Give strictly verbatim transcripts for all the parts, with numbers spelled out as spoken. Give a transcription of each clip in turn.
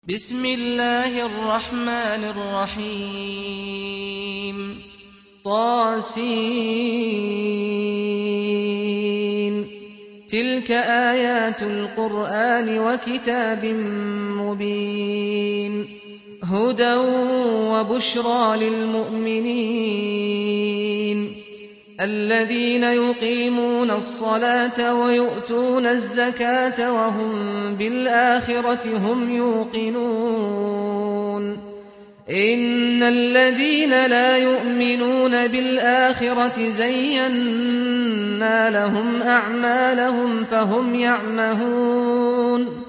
بسم الله الرحمن الرحيم طاسين تلك آيات القرآن وكتاب مبين هدى وبشرى للمؤمنين الذين يقيمون الصلاة ويؤتون الزكاة وهم بالآخرة هم يوقنون إن الذين لا يؤمنون بالآخرة زينا لهم أعمالهم فهم يعمهون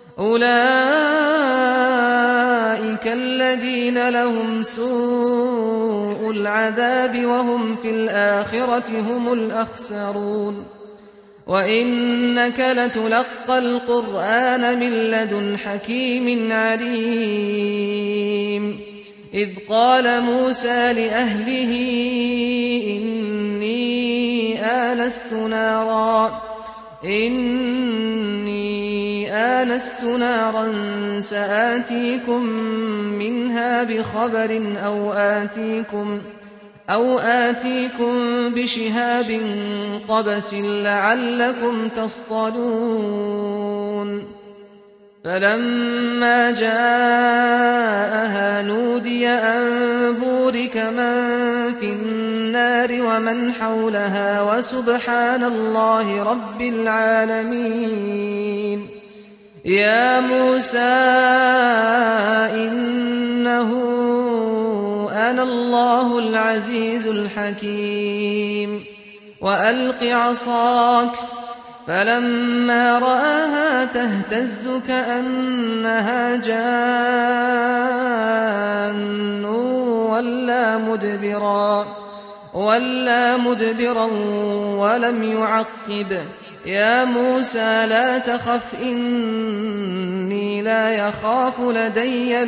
أولئك الذين لهم سوء العذاب وهم في الآخرة هم الأخسرون وإنك لتلقى القرآن من لدن حكيم عليم إذ قال موسى لأهله إني آنست نارا إني آنست نارا سآتيكم منها بخبر أو آتيكم أو آتيكم بشهاب قبس لعلكم تصطلون فلما جاءها نودي أن بورك من في النار ومن حولها وسبحان الله رب العالمين يا موسى إنه أنا الله العزيز الحكيم وألق عصاك فلما رآها تهتز كأنها جان ولا مدبرا ولا مدبرا ولم يعقب يا موسى لا تخف إني لا يخاف لدي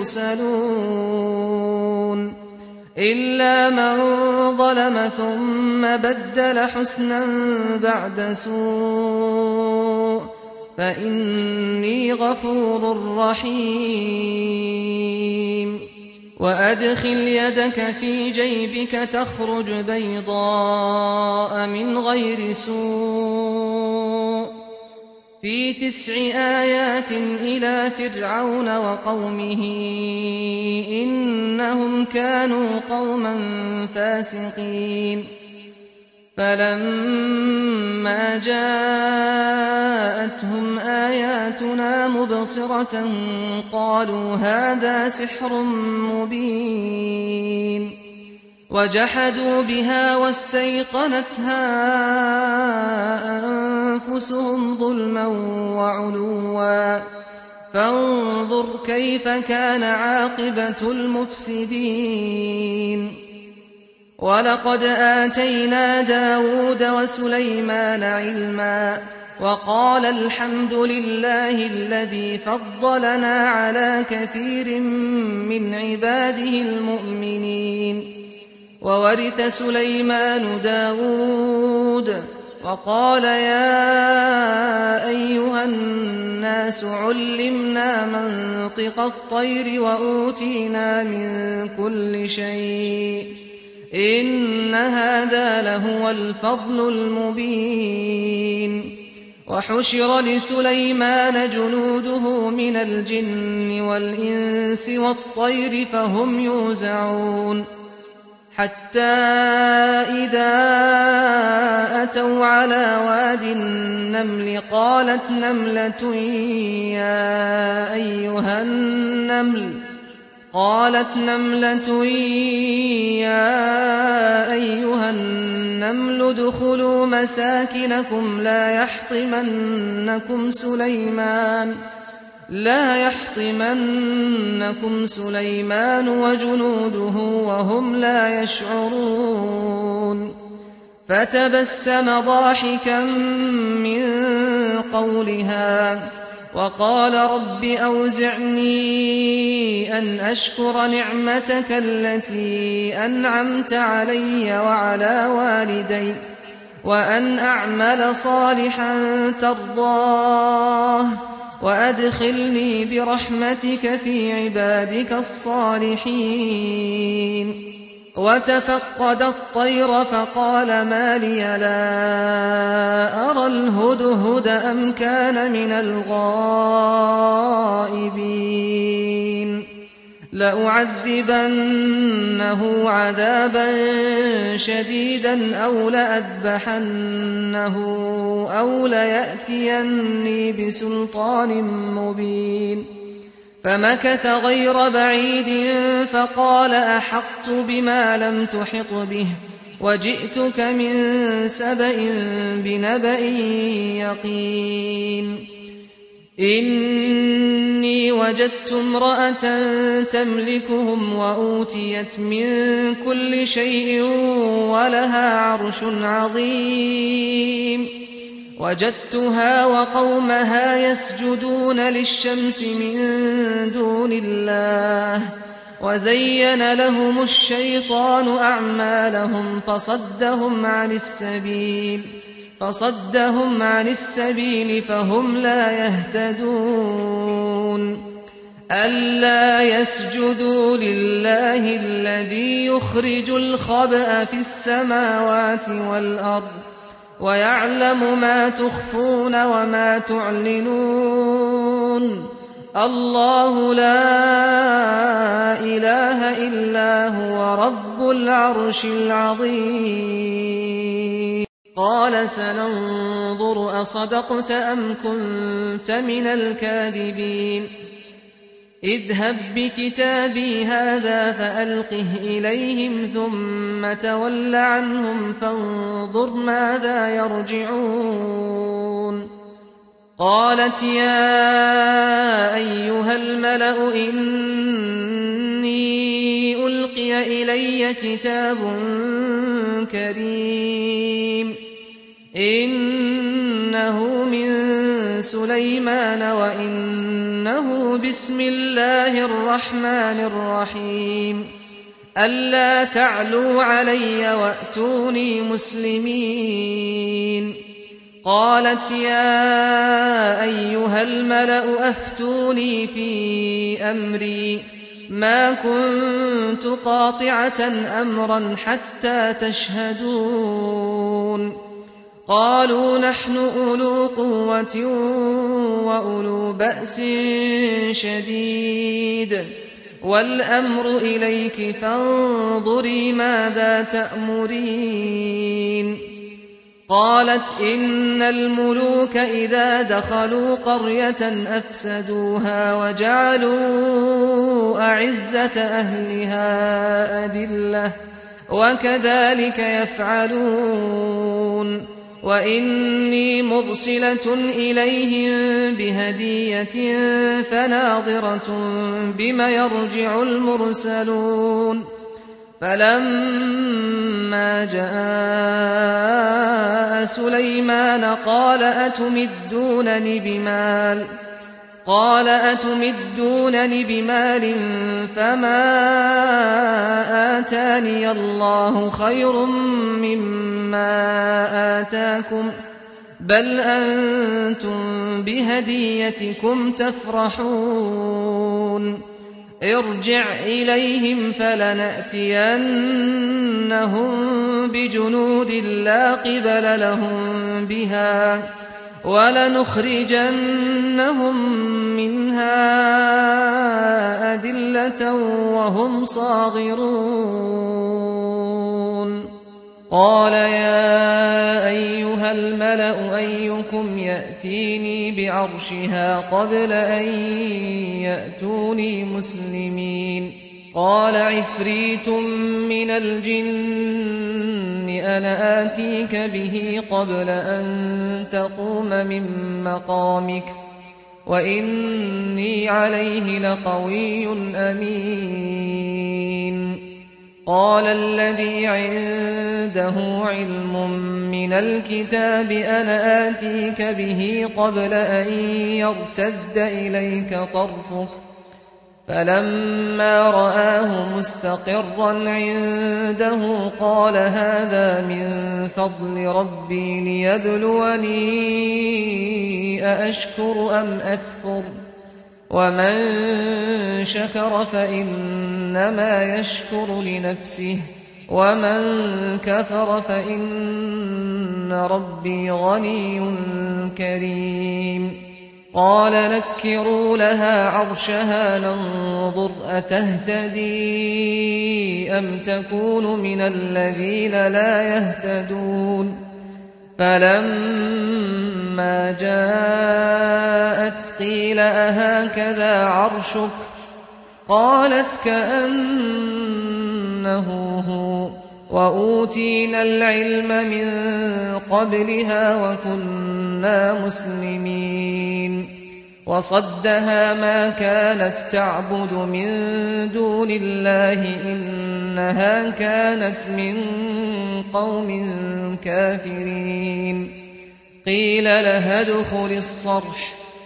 المرسلون إلا من ظلم ثم بدل حسنا بعد سوء فإني غفور رحيم وأدخل يدك في جيبك تخرج بيضاء من غير سوء في تسع آيات إلى فرعون وقومه إنهم كانوا قوما فاسقين فلما جاءتهم آياتنا مبصرة قالوا هذا سحر مبين وجحدوا بها واستيقنتها أنفسهم ظلما وعلوا فانظر كيف كان عاقبة المفسدين ولقد آتينا داود وسليمان علما وقال الحمد لله الذي فضلنا على كثير من عباده المؤمنين وورث سليمان داود وقال يا أيها الناس علمنا منطق الطير وأوتينا من كل شيء إن هذا لهو الفضل المبين وحشر لسليمان جنوده من الجن والإنس والطير فهم يوزعون حتى إذا أتوا على واد النمل قالت نملة يا أيها النمل قالت نملة يا أيها النمل ادخلوا مساكنكم لا يحطمنكم سليمان لا يحطمنكم سليمان وجنوده وهم لا يشعرون فتبسم ضاحكا من قولها وقال رب أوزعني أن أشكر نعمتك التي أنعمت علي وعلى والدي وأن أعمل صالحا ترضاه وأدخلني برحمتك في عبادك الصالحين. وتفقد الطير فقال ما لي لا أرى الهدهد أم كان من الغائبين لأعذبنه عذابا شديدا أو لأذبحنه أو ليأتيني بسلطان مبين. فمكث غير بعيد فقال أحطت بما لم تحط به وجئتك من سبأ بنبأ يقين. إني وجدت امرأة تملكهم وأوتيت من كل شيء ولها عرش عظيم. وجدتها وقومها يسجدون للشمس من دون الله وزين لهم الشيطان أعمالهم فصدهم عن السبيل فصدهم عن السبيل فهم لا يهتدون. ألا يسجدوا لله الذي يخرج الخبأ في السماوات والأرض ويعلم ما تخفون وما تعلنون. الله لا إله إلا هو رب العرش العظيم. قال سننظر أصدقت أم كنت من الكاذبين. اذهب بكتابي هذا فألقه إليهم ثم تول عنهم فانظر ماذا يرجعون. قالت يا أيها الملأ إني ألقي إلي كتاب كريم إنه من سليمان وإنه بسم الله الرحمن الرحيم. ألا تعلوا علي وأتوني مسلمين. قالت يا أيها الملأ أفتوني في أمري ما كنت قاطعة أمرا حتى تشهدون. قالوا نحن أولو قوة وأولو بأس شديد والأمر إليك فانظري ماذا تأمرين. قالت إن الملوك إذا دخلوا قرية أفسدوها وجعلوا أعزة أهلها أذلة وكذلك يفعلون. وإني مرسلة إليهم بهدية فناظرة بم يرجع المرسلون. فلما جاء سليمان قال أتمدونني بمال قال أتمدونني بمال فما آتاني الله خير مما آتاكم بل أنتم بهديتكم تفرحون. ارجع إليهم فلنأتينهم بجنود لا قبل لهم بها ولنخرجنهم منها أذلة وهم صاغرون. قال يا أيها الملأ أيكم يأتيني بعرشها قبل أن يأتوني مسلمين. قال عفريت من الجن أنا آتيك به قبل أن تقوم من مقامك وإني عليه لقوي أمين. قال الذي عنده علم من الكتاب أنا آتيك به قبل أن يرتد إليك طرفك فلما رآه مستقرا عنده قال هذا من فضل ربي ليبلوني أأشكر أم أكفر ومن شكر فإنما يشكر لنفسه ومن كفر فإن ربي غني كريم. قال نكروا لها عرشها ننظر أتهتدي أم تكون من الذين لا يهتدون. فلما جاءت قيل أهكذا عرشك قالت كأنه هو وأوتينا العلم من قبلها وكنا مسلمين. وصدها ما كانت تعبد من دون الله إنها كانت من قوم كافرين. قيل لها ادخل الصرح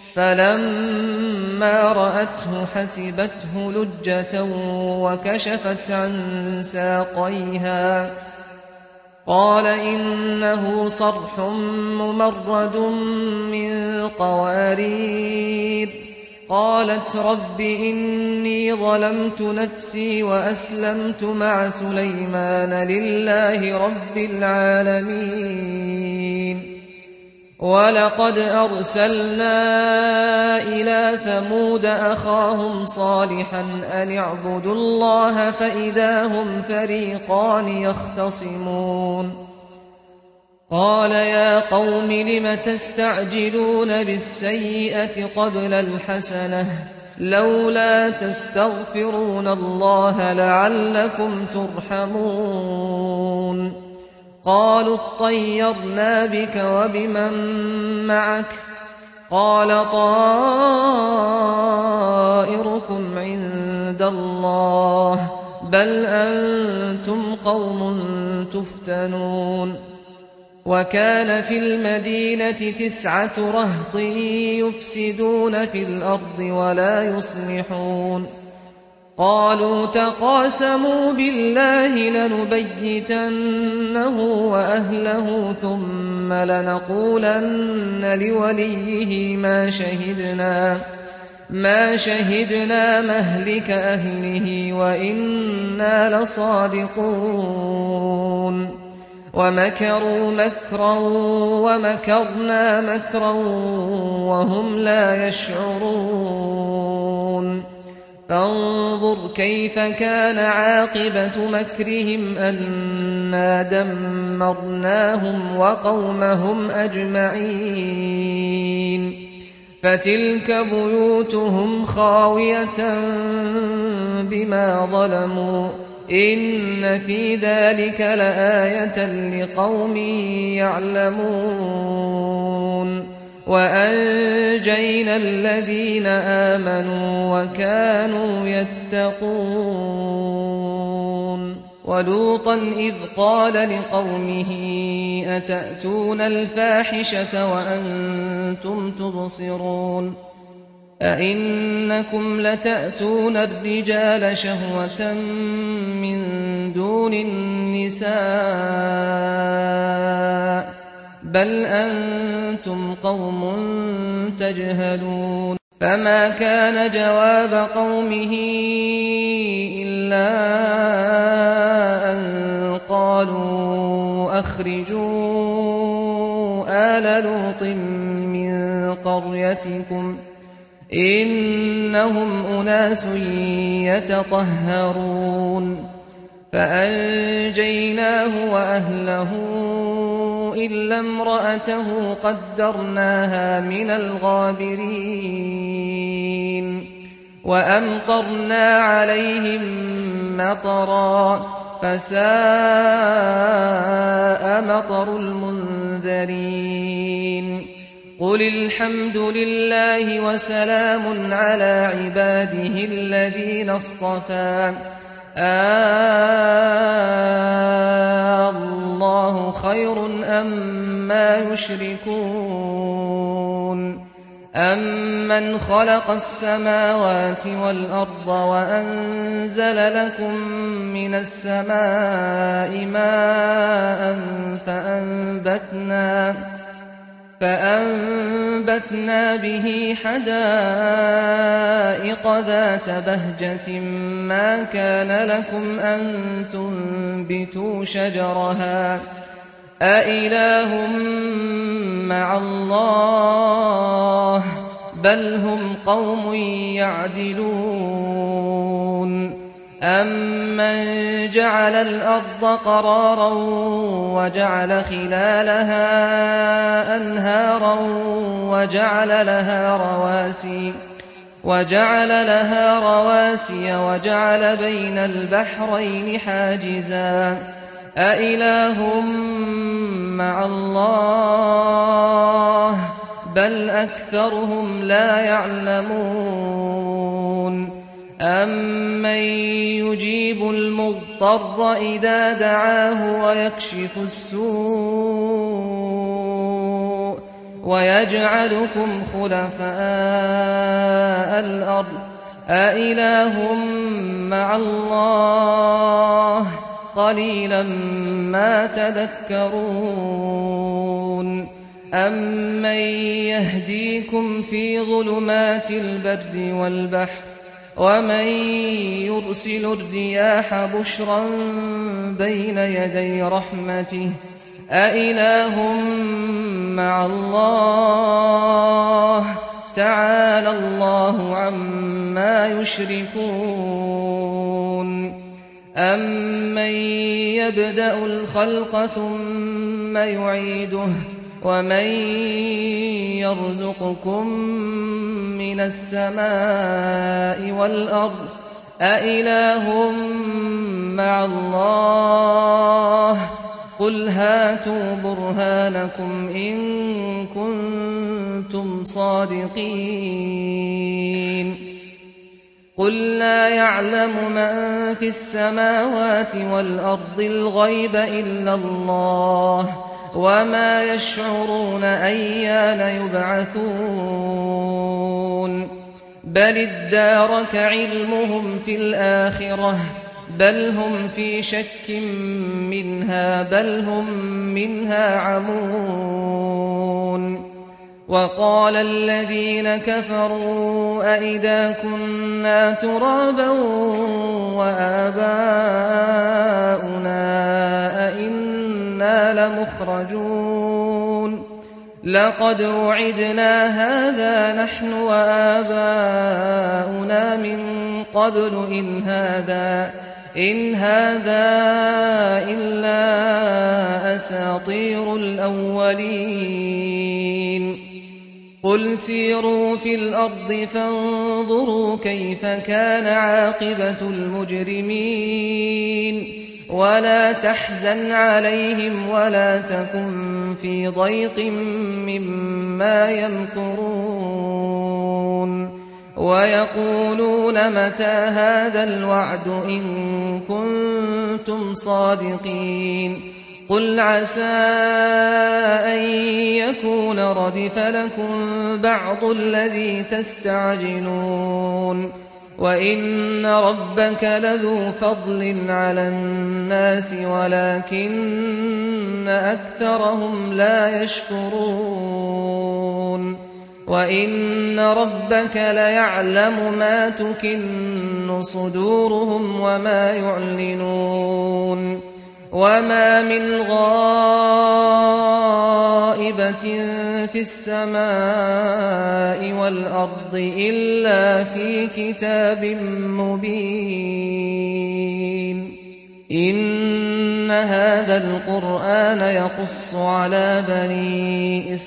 فلما رأته حسبته لجة وكشفت عن ساقيها قال إنه صرح ممرد من قوارير. قالت رب إني ظلمت نفسي وأسلمت مع سليمان لله رب العالمين. ولقد أرسلنا إلى ثمود أخاهم صالحا أن اعبدوا الله فإذا هم فريقان يختصمون. قال يا قوم لم تستعجلون بالسيئة قبل الحسنة لولا تستغفرون الله لعلكم ترحمون. قالوا اطيرنا بك وبمن معك قال طائركم عند الله بل أنتم قوم تفتنون. وكان في المدينة تسعة رهط يفسدون في الأرض ولا يصلحون. قالوا تقاسموا بالله لنبيتنه وأهله ثم لنقولن لوليه ما شهدنا ما شهدنا مهلك أهله وإنا لصادقون. ومكروا مكرا ومكرنا مكرا وهم لا يشعرون. فانظر كيف كان عاقبة مكرهم أنا دمرناهم وقومهم أجمعين. فتلك بيوتهم خاوية بما ظلموا إن في ذلك لآية لقوم يعلمون. وأنجينا الذين آمنوا وكانوا يتقون. ولوطا إذ قال لقومه أتأتون الفاحشة وأنتم تبصرون أئنكم لتأتون الرجال شهوة من دون النساء بل أنتم قوم تجهلون. فما كان جواب قومه إلا أن قالوا أخرجوا آل لوط من قريتكم إنهم أناس يتطهرون. فأنجيناه وأهله إلا امرأته قدرناها من الغابرين. وأمطرنا عليهم مطرا فساء مطر المنذرين. قل الحمد لله وسلام على عباده الذين اصطفى آه الله خير أم ما يشركون أَمَّنْ خَلَقَ السَّمَاوَاتِ وَالْأَرْضَ وَأَنزَلَ لَكُم مِّنَ السَّمَاءِ مَاءً فَأَنبَتْنَا فَأَنبَتْنَا بِهِ حَدَائِقَ ذَاتَ بَهْجَةٍ مَّا كَانَ لَكُمْ أَن تُنبِتُوا شَجَرَهَا ۗ أَإِلَٰهٌ مَّعَ اللَّهِ ۚ بَلْ هُمْ قَوْمٌ يَعْدِلُونَ أَمَّن جَعَلَ الْأَرْضَ قَرَارًا وَجَعَلَ خِلَالَهَا أَنْهَارًا وَجَعَلَ لَهَا رَوَاسِيَ وَجَعَلَ لَهَا رَوَاسِيَ وَجَعَلَ بَيْنَ الْبَحْرَيْنِ حَاجِزًا ۗ أَإِلَٰهٌ مَّعَ اللَّهِ ۚ بَلْ أَكْثَرُهُمْ لَا يَعْلَمُونَ أَمَّن يُجِيبُ الْمُضْطَرَّ إِذَا دَعَاهُ وَيَكْشِفُ السُّوءَ وَيَجْعَلُكُمْ خُلَفَاءَ الْأَرْضِ ۗ أَإِلَٰهٌ مَّعَ اللَّهِ ۚ قَلِيلًا مَّا تَذَكَّرُونَ أَمَّن يَهْدِيكُمْ فِي ظُلُمَاتِ الْبَرِّ وَالْبَحْرِ وَمَن يُرْسِلُ الرِّيَاحَ بُشْرًا بَيْنَ يَدَيْ رَحْمَتِهِ ۗ أَإِلَٰهٌ مَّعَ اللَّهِ ۚ تَعَالَى اللَّهُ عَمَّا يُشْرِكُونَ أَمَّن يَبْدَأُ الْخَلْقَ ثُمَّ يُعِيدُهُ وَمَن يَرْزُقُكُم مِّنَ السَّمَاءِ وَالْأَرْضِ أَإِلَٰهٌ مَّعَ اللَّهِ ۚ قُلْ هَاتُوا بُرْهَانَكُمْ إِن كُنتُمْ صَادِقِينَ قُل لَّا يَعْلَمُ مَن فِي السَّمَاوَاتِ وَالْأَرْضِ الْغَيْبَ إِلَّا اللَّهُ ۚ وَمَا يَشْعُرُونَ أَيَّانَ يُبْعَثُونَ بَلِ ادَّارَكَ عِلْمُهُمْ فِي الْآخِرَةِ ۚ بَلْ هُمْ فِي شَكٍّ مِّنْهَا بَلْ هُم مِّنْهَا عَمُونَ وَقَالَ الَّذِينَ كَفَرُوا أَإِذَا كُنَّا تُرَابًا وَآبَاؤُنَا أَإِنَّا لَمُخْرَجُونَ لَقَدْ وُعِدْنَا هَٰذَا نَحْنُ وَآبَاؤُنَا مِن قَبْلُ إِنْ هَٰذَا إِنْ هَٰذَا إِلَّا أَسَاطِيرُ الْأَوَّلِينَ قُلْ سِيرُوا فِي الْأَرْضِ فَانظُرُوا كَيْفَ كَانَ عَاقِبَةُ الْمُجْرِمِينَ وَلَا تَحْزَنْ عَلَيْهِمْ وَلَا تَكُن فِي ضَيْقٍ مِّمَّا يَمْكُرُونَ وَيَقُولُونَ مَتَىٰ هَٰذَا الْوَعْدُ إِن كُنتُمْ صَادِقِينَ قُلْ عَسَىٰ أَن يَكُونَ رَدِفَ لَكُم بَعْضُ الَّذِي تَسْتَعْجِلُونَ وَإِنَّ رَبَّكَ لَذُو فَضْلٍ عَلَى النَّاسِ وَلَٰكِنَّ أَكْثَرَهُمْ لَا يَشْكُرُونَ وَإِنَّ رَبَّكَ لَيَعْلَمُ مَا تُكِنُّ صُدُورُهُمْ وَمَا يُعْلِنُونَ وَمَا مِنْ غَائِبَةٍ فِي السَّمَاءِ وَالْأَرْضِ إِلَّا فِي كِتَابٍ مُّبِينٍ إِنَّ هَٰذَا الْقُرْآنَ يَقُصُّ عَلَىٰ بَنِي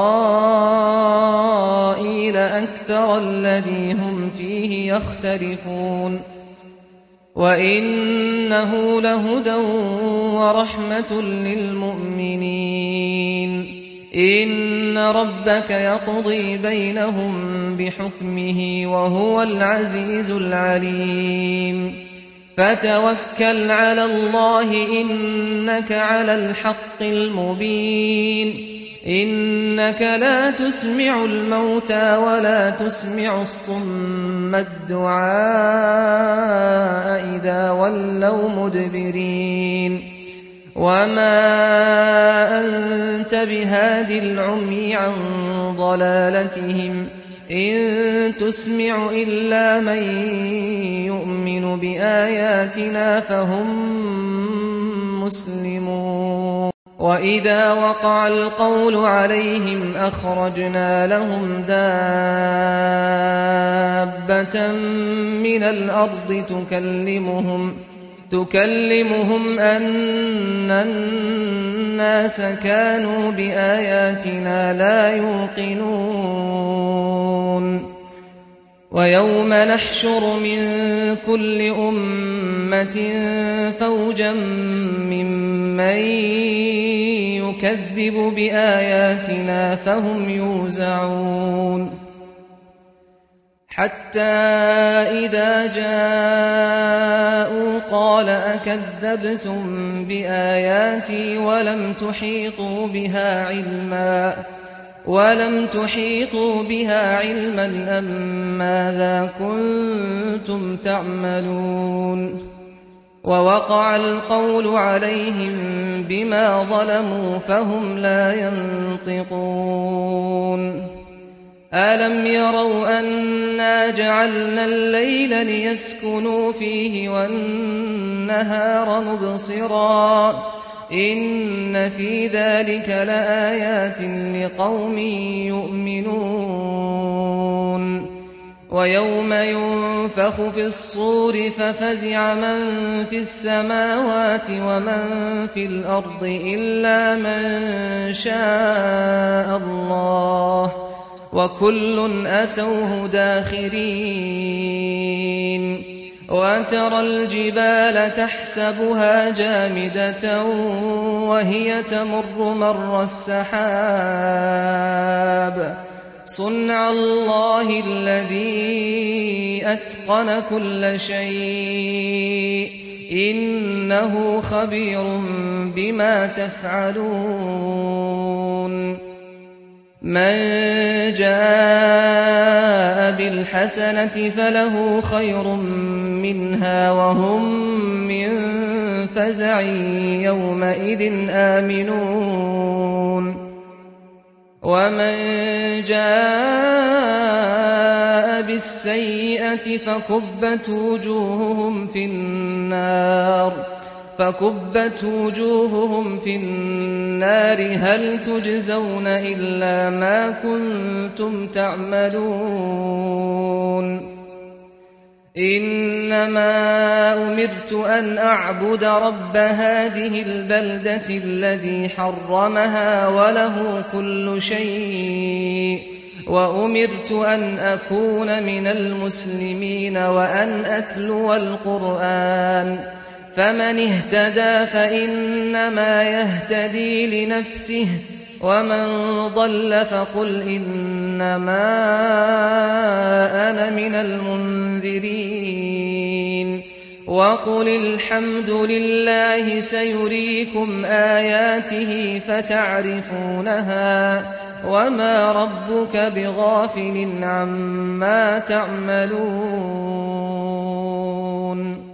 إِسْرَائِيلَ أَكْثَرَ الَّذِي هُمْ فِيهِ يَخْتَلِفُونَ وَإِنَّهُ لَهُدًى وَرَحْمَةٌ لِّلْمُؤْمِنِينَ إِنَّ رَبَّكَ يَقْضِي بَيْنَهُم بِحُكْمِهِ وَهُوَ الْعَزِيزُ الْعَلِيمُ فَتَوَكَّلْ عَلَى اللَّهِ إِنَّكَ عَلَى الْحَقِّ الْمُبِينِ إنك لا تسمع الموتى ولا تسمع الصم الدعاء إذا ولوا مدبرين وما أنت بهاد العمي عن ضلالتهم إن تسمع إلا من يؤمن بآياتنا فهم مسلمون وإذا وقع القول عليهم أخرجنا لهم دابة من الأرض تكلمهم تكلمهم أن الناس كانوا بآياتنا لا يوقنون ويوم نحشر من كل أمة فوجا ممن يكذب بآياتنا فهم يوزعون حتى إذا جاءوا قال أكذبتم بآياتي ولم تحيطوا بها علما ولم تحيطوا بها علما أم ماذا كنتم تعملون ووقع القول عليهم بما ظلموا فهم لا ينطقون ألم يروا أنا جعلنا الليل ليسكنوا فيه والنهار مبصرا إن في ذلك لآيات لقوم يؤمنون ويوم ينفخ في الصور ففزع من في السماوات ومن في الأرض إلا من شاء الله وكل أتوه داخرين وترى الجبال تحسبها جامدة وهي تمر مر السحاب صنع الله الذي أتقن كل شيء إنه خبير بما تفعلون من جاء بالحسنة فله خير منها وهم من فزع يومئذ آمنون ومن جاء بالسيئة فكبت وجوههم في النار فكبت وجوههم في النار هل تجزون إلا ما كنتم تعملون إنما أمرت أن أعبد رب هذه البلدة الذي حرمها وله كل شيء وأمرت أن أكون من المسلمين وأن أتلو القرآن فمن اهتدى فإنما يهتدي لنفسه ومن ضل فقل إنما أنا من المنذرين وقل الحمد لله سيريكم آياته فتعرفونها وما ربك بغافل عما تعملون